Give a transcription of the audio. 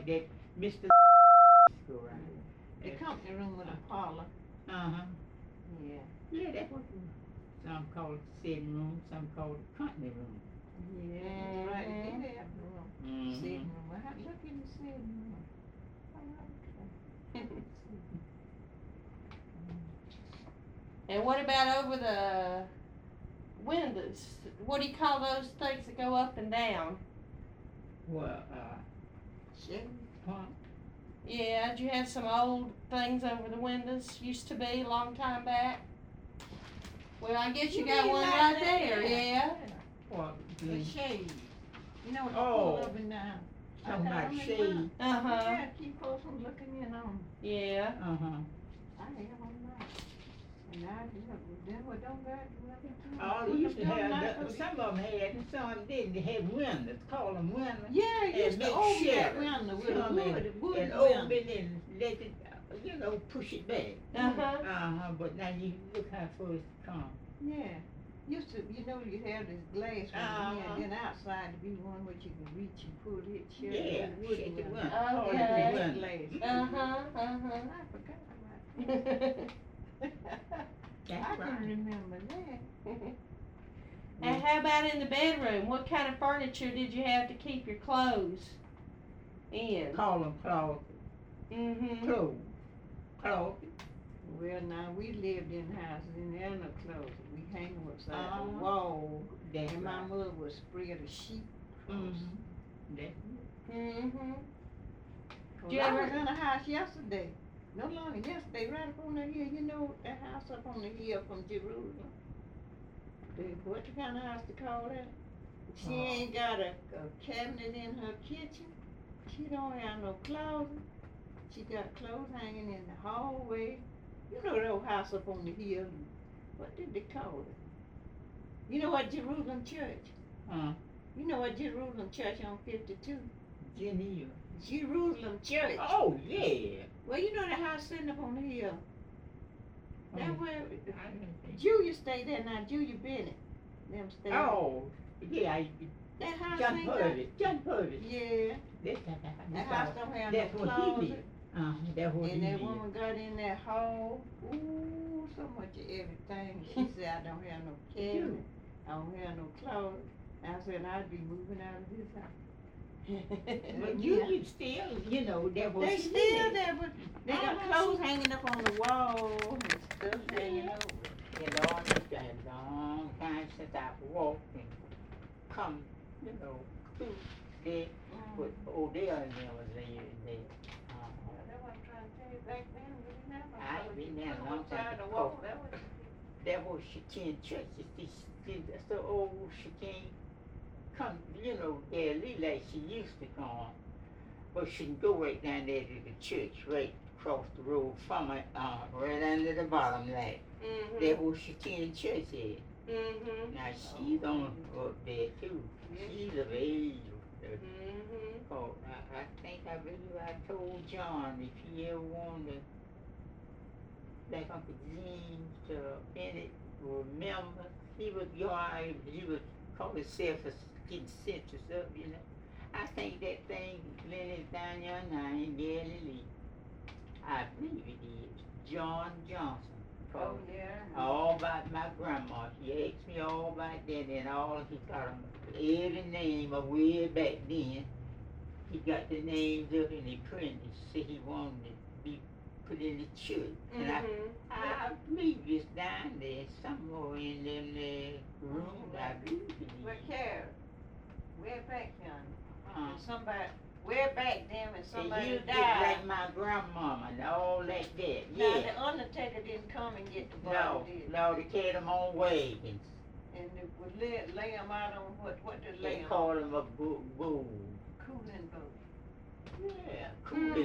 like that Mr. go around. The company room with a parlor. Uh-huh. Yeah. Yeah, that's what some call it the sitting room, some call it the company room. Yeah, that's right. It did have a room. Mm-hmm. Sitting room. I had to look in the sitting room. And what about over the windows? What do you call those things that go up and down? Well, Shit. huh? Yeah, did you have some old things over the windows? Used to be a long time back. Well, I guess you got mean one like right that? there, yeah. What? The shade. You know, the Oh. pull up and down. Talking about I shade. Uh-huh. Yeah, keep folks from looking in on. Yeah. Uh-huh. I have on that. And I then what don't got Oh, they used to have, some of them had, and some didn't. They had windows, call them windows. Yeah, it used to open that window with a wood and window. open it and let it, push it back. Uh-huh. Uh-huh, but now you look how far it's come. Yeah. Used to, you had this glass one here, and then outside to be one where you can reach and pull it shut. Yeah, wood shut the window. window. Okay. Call it the window. Uh-huh, I forgot about that. That's I right. can remember that. And how about in the bedroom? What kind of furniture did you have to keep your clothes in? Call them closet. Mm-hmm. Closet. Well, now we lived in houses and there no closet. We hang them upside the Uh-huh. wall, That's and my right. mother would spread a sheet. Mm-hmm. That's Mm-hmm. Cause You I ever- was in a house yesterday, no longer yesterday, right up on the hill. You know that house up on the hill from Jerusalem. What kind of house to call that? She ain't got a cabinet in her kitchen. She don't have no closet. She got clothes hanging in the hallway. You know that old house up on the hill. What did they call it? You know what Jerusalem Church? You know what Jerusalem Church on 52? Geneva. Jerusalem Church. Oh, yeah. Well, you know the house sitting up on the hill. That's where I didn't think. Julia stayed there now. Julia Bennett. Them stayed there. Oh, yeah. That house John ain't got. Purvis. John Purvis. Yeah. That house don't have no That's what he closet. did. That's what he And that did. woman got in that hall. Ooh, so much of everything. She said, I don't have no cabinet. I don't have no closet. I said, I'd be moving out of this house. But you still, that was They he still did. there, but they got clothes hanging up on the wall and stuff hanging over. Lord, it's been a long time since I've walked and come, through there. But Odell and them was there. That's what I'm trying to tell you. Back then, we didn't have I no been clothes. there a Put long them time outside the ago. wall. That was That whole Chicane church, that's the old Chicane come, there like she used to come. But she can go right down there to the church, right across the road from it, right under the bottom like. That whole Chicane church is. Mm-hmm. Now she's on up there too. She's of age. Mm-hmm. Oh, I believe I told John if he ever wanted to, like Uncle James Bennett, remember, he was call himself getting census up, I think that thing landed down there now in Galilee. I believe it is. John Johnson. Oh, yeah. All about my grandma. He asked me all about that and all. He got them every name of way back then. He got the names up and he printed. He said he wanted to be put in the church. And I believe it's down there somewhere in them room. I believe it is. But Carol, way back then, Uh-huh. somebody, way back then when And somebody you get died. like my grandmama and all like that. Now, Yeah. the undertaker didn't come and get the body, No, did he? no, they carried them on wagons. And they would lay them out on what did lay They them on? called them a bull. Cooling boat. Yeah, cool.